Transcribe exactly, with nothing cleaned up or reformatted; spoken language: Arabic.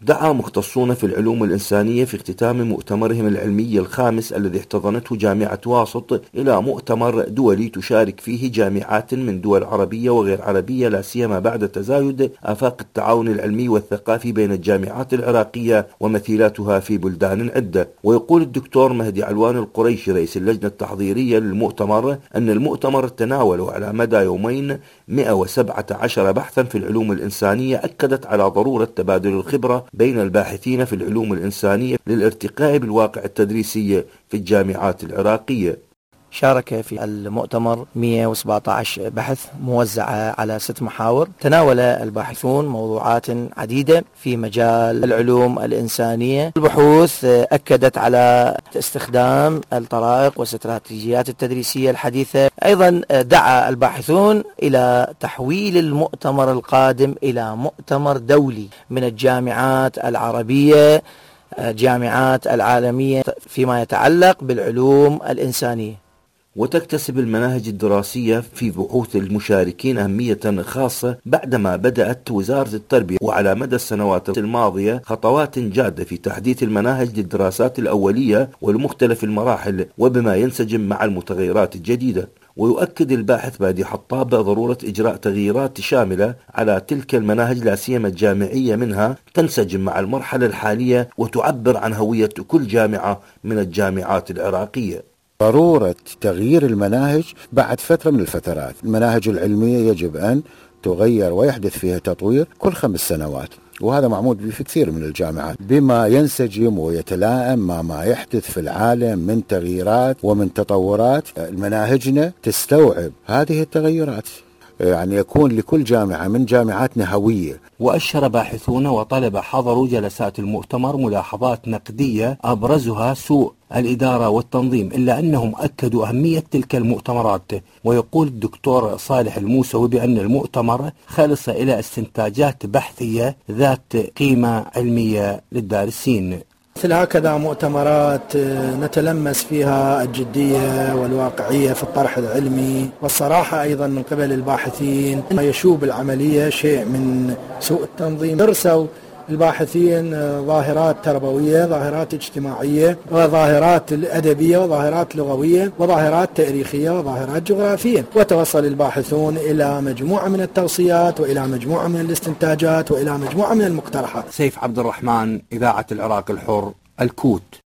دعا مختصون في العلوم الإنسانية في اختتام مؤتمرهم العلمي الخامس الذي احتضنته جامعة واسط إلى مؤتمر دولي تشارك فيه جامعات من دول عربية وغير عربية، لا سيما بعد تزايد آفاق التعاون العلمي والثقافي بين الجامعات العراقية ومثيلاتها في بلدان عدة. ويقول الدكتور مهدي علوان القريشي رئيس اللجنة التحضيرية للمؤتمر أن المؤتمر تناول على مدى يومين مئة وسبعة عشر بحثا في العلوم الإنسانية أكدت على ضرورة تبادل الخبرة بين الباحثين في العلوم الإنسانية للارتقاء بالواقع التدريسي في الجامعات العراقية. شارك في المؤتمر مئة وسبعة عشر بحث موزعة على ست محاور، تناول الباحثون موضوعات عديدة في مجال العلوم الإنسانية. البحوث أكدت على استخدام الطرائق والاستراتيجيات التدريسية الحديثة. أيضا دعا الباحثون إلى تحويل المؤتمر القادم إلى مؤتمر دولي من الجامعات العربية، الجامعات العالمية، فيما يتعلق بالعلوم الإنسانية. وتكتسب المناهج الدراسية في بحوث المشاركين أهمية خاصة بعدما بدأت وزارة التربية وعلى مدى السنوات الماضية خطوات جادة في تحديث المناهج للدراسات الأولية ولمختلف المراحل وبما ينسجم مع المتغيرات الجديدة. ويؤكد الباحث بادي حطاب ضرورة إجراء تغييرات شاملة على تلك المناهج لا سيما الجامعية منها تنسجم مع المرحلة الحالية وتعبر عن هوية كل جامعة من الجامعات العراقية. ضرورة تغيير المناهج بعد فترة من الفترات. المناهج العلمية يجب أن تغير ويحدث فيها تطوير كل خمس سنوات، وهذا معمول به في كثير من الجامعات بما ينسجم ويتلائم مع ما يحدث في العالم من تغييرات ومن تطورات. مناهجنا تستوعب هذه التغيرات، يعني يكون لكل جامعة من جامعاتنا هوية. وأشر باحثون وطلبة حضروا جلسات المؤتمر ملاحظات نقدية أبرزها سوء الإدارة والتنظيم، إلا أنهم أكدوا أهمية تلك المؤتمرات. ويقول الدكتور صالح الموسوي بأن المؤتمر خلص إلى استنتاجات بحثية ذات قيمة علمية للدارسين. مثل هكذا مؤتمرات نتلمس فيها الجدية والواقعية في الطرح العلمي والصراحة أيضا من قبل الباحثين. يشوب العملية شيء من سوء التنظيم. درسوا الباحثين ظاهرات تربوية، ظاهرات اجتماعية، وظاهرات أدبية، وظاهرات لغوية، وظاهرات تاريخية، وظاهرات جغرافية، وتوصل الباحثون إلى مجموعة من التوصيات وإلى مجموعة من الاستنتاجات وإلى مجموعة من المقترحات. سيف عبد الرحمن، إذاعة العراق الحر، الكوت.